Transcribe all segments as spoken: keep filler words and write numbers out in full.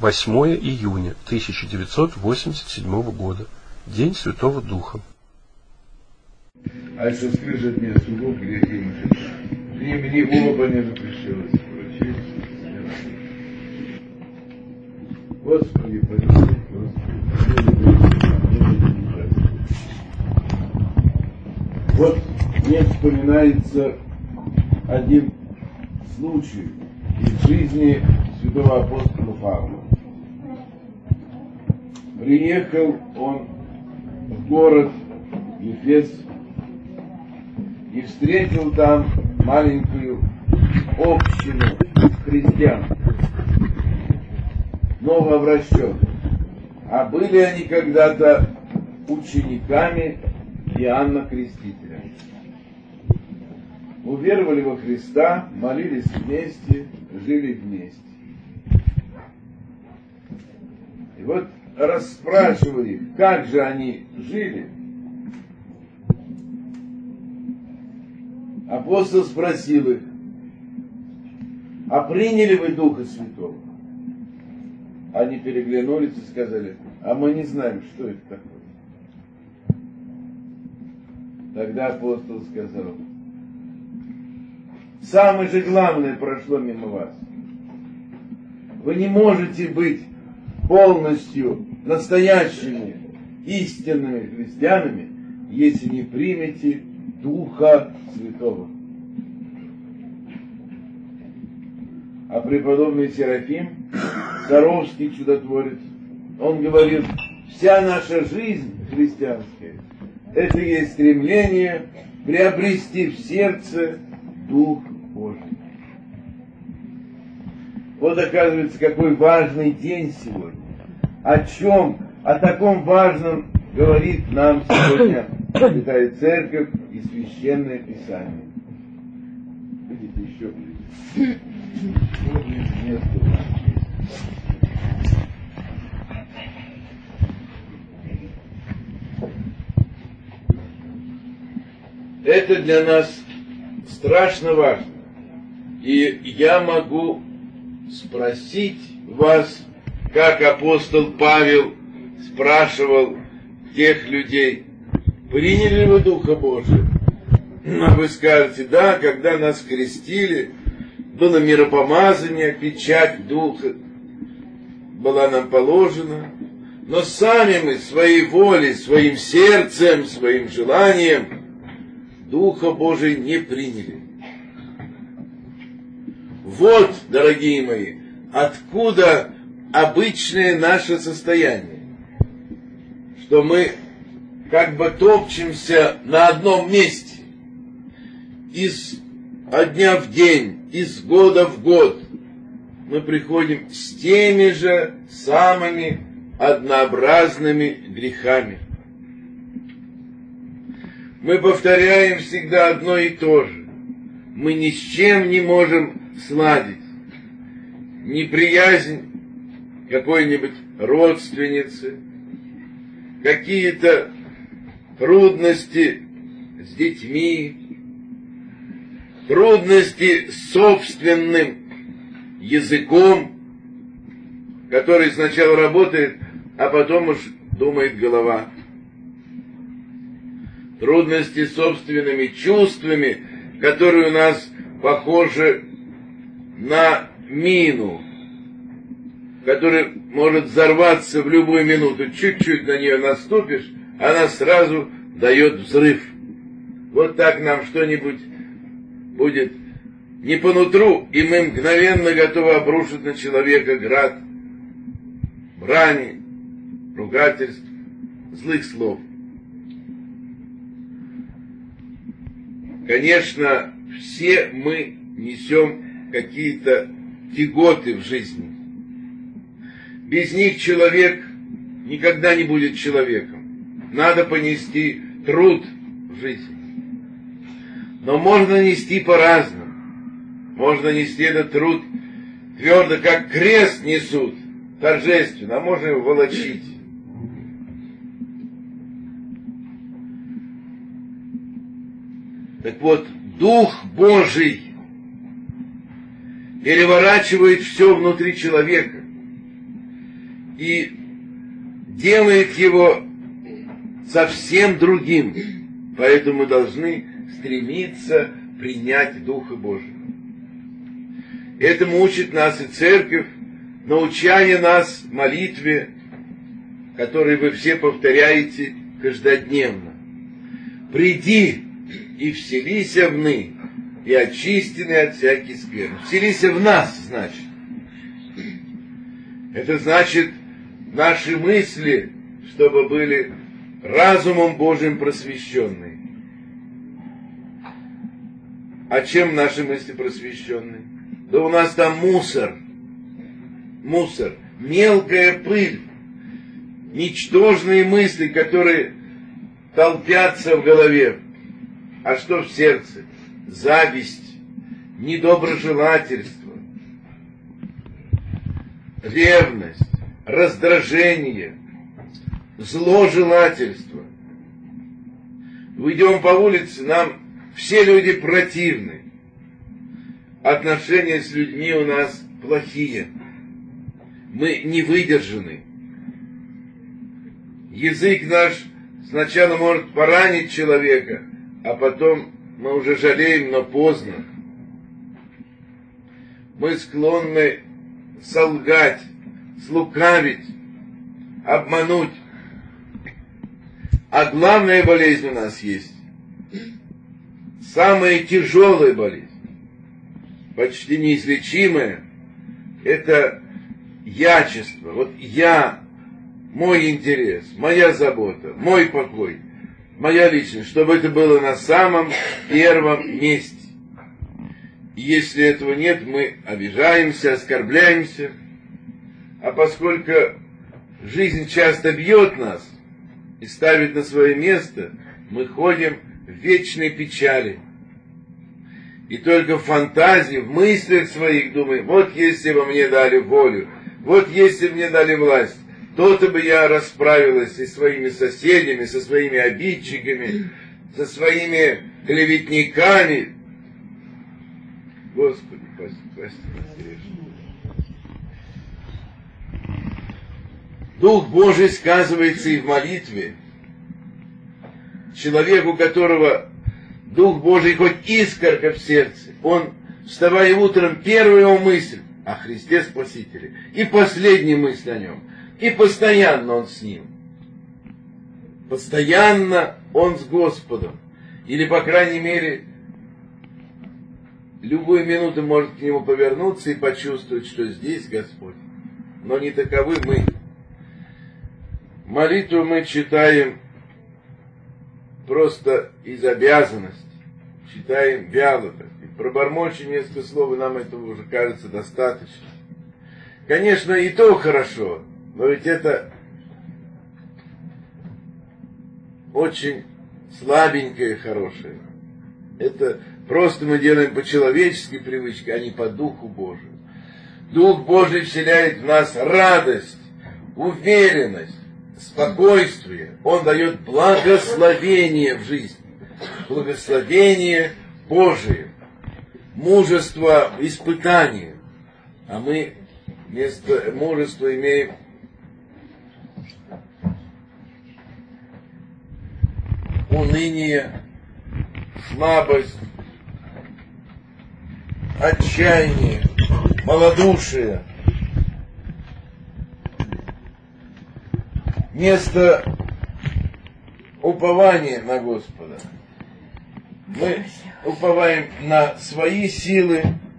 восьмое июня тысяча девятьсот восемьдесят седьмого года. День Святого Духа. А если скрыжет мне сугуб грехи и мне мне оба не запрещалось прочесть. Господи, помилуй, Господи. Вот мне вспоминается один случай из жизни святого апостола Павла. Приехал он в город Ефес и встретил там маленькую общину христиан, новообращенных. А были они когда-то учениками Иоанна Крестителя. Уверовали во Христа, молились вместе, жили вместе. И вот расспрашивали, как же они жили. Апостол спросил их: а приняли вы Духа Святого? Они переглянулись и сказали: а мы не знаем, что это такое. Тогда апостол сказал: самое же главное прошло мимо вас. Вы не можете быть полностью настоящими, истинными христианами, если не примете Духа Святого. А преподобный Серафим, Саровский чудотворец, он говорил: вся наша жизнь христианская — это есть стремление приобрести в сердце Дух Божий. Вот оказывается, какой важный день сегодня. О чем, о таком важном говорит нам сегодня Святая Церковь и Священное Писание. Видите, еще ближе. Это для нас страшно важно. И я могу спросить вас, как апостол Павел спрашивал тех людей: приняли ли вы Духа Божия? А вы скажете: да, когда нас крестили, было миропомазание, печать Духа была нам положена, но сами мы своей волей, своим сердцем, своим желанием Духа Божия не приняли. Вот, дорогие мои, откуда обычное наше состояние, что мы как бы топчемся на одном месте, из дня в день, из года в год. Мы приходим с теми же самыми однообразными грехами. Мы повторяем всегда одно и то же. Мы ни с чем не можем сладить. Неприязнь какой-нибудь родственницы, какие-то трудности с детьми, трудности с собственным языком, который сначала работает, а потом уж думает голова. Трудности с собственными чувствами, которые у нас похожи на мину, которая может взорваться в любую минуту. Чуть-чуть на нее наступишь, она сразу дает взрыв. Вот так нам что-нибудь будет не по нутру, и мы мгновенно готовы обрушить на человека град брани, ругательств, злых слов. Конечно, все мы несем какие-то тяготы в жизни. Без них человек никогда не будет человеком. Надо понести труд в жизни. Но можно нести по-разному. Можно нести этот труд твердо, как крест несут, торжественно, а можно его волочить. Так вот, Дух Божий переворачивает все внутри человека. и делает его совсем другим. Поэтому мы должны стремиться принять Духа Божьего. Этому учит нас и Церковь, научая нас молитве, которую вы все повторяете каждодневно. «Приди и вселися вны, и очистены от всяких скверн». Вселися в нас, значит. Это значит, наши мысли, чтобы были разумом Божьим просвещенные. А чем наши мысли просвещенные? Да у нас там мусор. Мусор. Мелкая пыль. Ничтожные мысли, которые толпятся в голове. А что в сердце? Зависть, недоброжелательство, ревность, раздражение, зложелательство. Идем по улице, нам все люди противны. Отношения с людьми у нас плохие. Мы не выдержаны. Язык наш сначала может поранить человека, а потом мы уже жалеем, но поздно. Мы склонны солгать, слукавить, обмануть. А главная болезнь у нас есть. Самая тяжелая болезнь, почти неизлечимая, это ячество. Вот я, мой интерес, моя забота, мой покой, моя личность, чтобы это было на самом первом месте. И если этого нет, мы обижаемся, оскорбляемся. А поскольку жизнь часто бьет нас и ставит на свое место, мы ходим в вечной печали. И только в фантазии, в мыслях своих думаем, вот если бы мне дали волю, вот если бы мне дали власть, то-то бы я расправилась и со своими соседями, со своими обидчиками, со своими клеветниками. Господи, прости, прости нас грешных. Дух Божий сказывается и в молитве. Человеку, у которого Дух Божий хоть искорка в сердце, он, вставая утром, первая его мысль о Христе Спасителе, и последняя мысль о нем, и постоянно он с ним. Постоянно он с Господом. Или, по крайней мере, любую минуту может к нему повернуться и почувствовать, что здесь Господь. Но не таковы мы. Молитву мы читаем просто из обязанности. Читаем вяло. Пробормочем несколько слов, и нам этого уже кажется достаточно. Конечно, и то хорошо, но ведь это очень слабенькое хорошее. Это просто мы делаем по человеческой привычке, а не по Духу Божию. Дух Божий вселяет в нас радость, уверенность, спокойствие. Он дает благословение в жизни. Благословение Божие. Мужество в испытании. А мы вместо мужества имеем уныние, слабость, отчаяние, малодушие. Вместо упования на Господа мы уповаем на свои силы,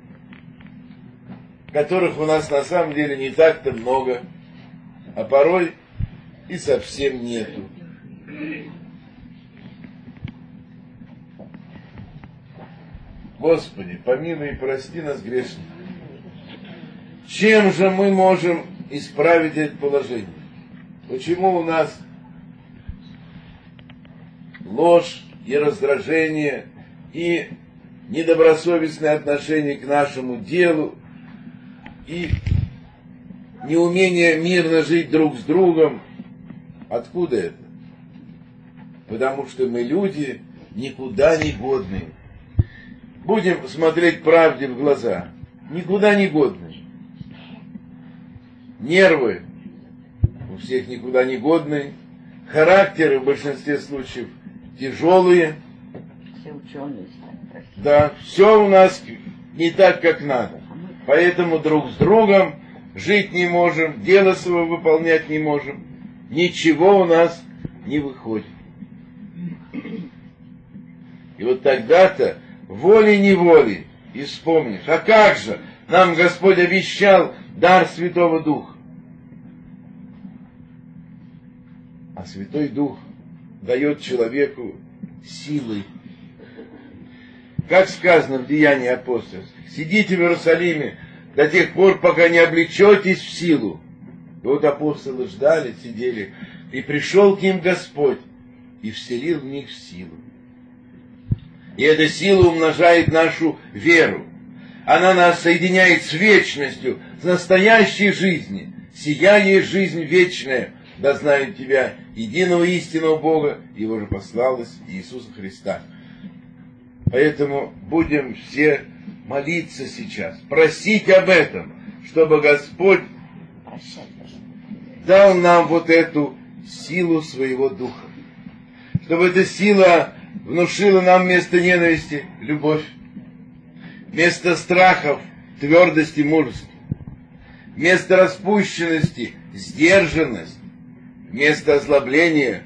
которых у нас на самом деле не так-то много, а порой и совсем нету. Господи, помилуй и прости нас грешных. Чем же мы можем исправить это положение? Почему у нас ложь и раздражение, и недобросовестное отношение к нашему делу, и неумение мирно жить друг с другом? Откуда это? Потому что мы люди никуда не годные. Будем смотреть правде в глаза. Никуда не годные. Нервы у всех никуда не годные, характеры в большинстве случаев тяжелые. Все ученые. Да, все у нас не так, как надо. Поэтому друг с другом жить не можем, дело свое выполнять не можем. Ничего у нас не выходит. И вот тогда-то волей-неволей и вспомнишь, а как же нам Господь обещал дар Святого Духа. А Святой Дух дает человеку силы. Как сказано в Деянии апостольских, сидите в Иерусалиме до тех пор, пока не облечетесь в силу. И вот апостолы ждали, сидели, и пришел к ним Господь и вселил в них силу. И эта сила умножает нашу веру. Она нас соединяет с вечностью, с настоящей жизнью. Сия есть жизнь вечная, да знают Тебя, единого истинного Бога, Его же послалось Иисуса Христа. Поэтому будем все молиться сейчас, просить об этом, чтобы Господь дал нам вот эту силу своего Духа. Чтобы эта сила внушила нам вместо ненависти любовь, вместо страхов твердость и мужество, вместо распущенности сдержанность, вместо озлобления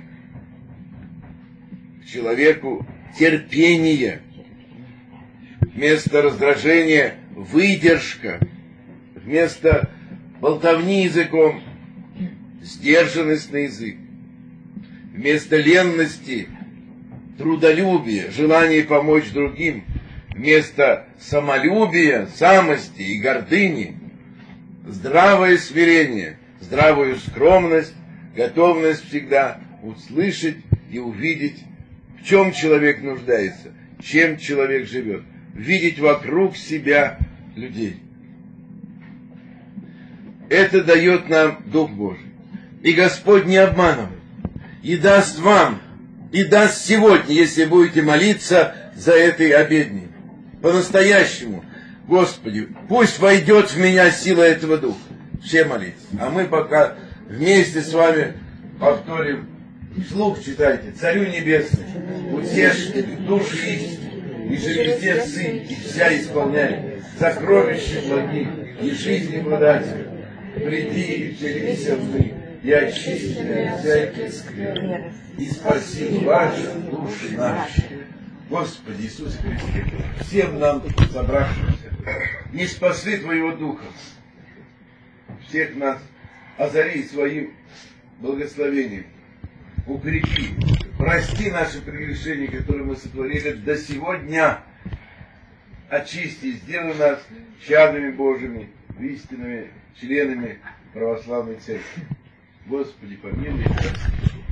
к человеку терпение, вместо раздражения выдержка, вместо болтовни языком сдержанность на язык, вместо ленности трудолюбие, желание помочь другим, вместо самолюбия, самости и гордыни, здравое смирение, здравую скромность, готовность всегда услышать и увидеть, в чем человек нуждается, чем человек живет, видеть вокруг себя людей. Это дает нам Дух Божий. И Господь не обманывает. И даст вам, и даст сегодня, если будете молиться за этой обедней. По-настоящему. Господи, пусть войдет в меня сила этого Духа. Все молитесь. А мы пока вместе с вами повторим. Вслух читайте. Царю Небесный, утешитель души истины, и живете Сын, и вся исполняет сокровища благих и жизни благодати. Приди и вселися в мы, и очисти от всяких скверн, и спаси ваши души наши. Господи Иисус Христе, всем нам собравшимся, не спасли Твоего Духа, всех нас озари своим благословением, укрепи, прости наши прегрешения, которые мы сотворили до сего дня, очисти, сделай нас чадами Божьими, истинными членами православной церкви. Господи, помилуй нас.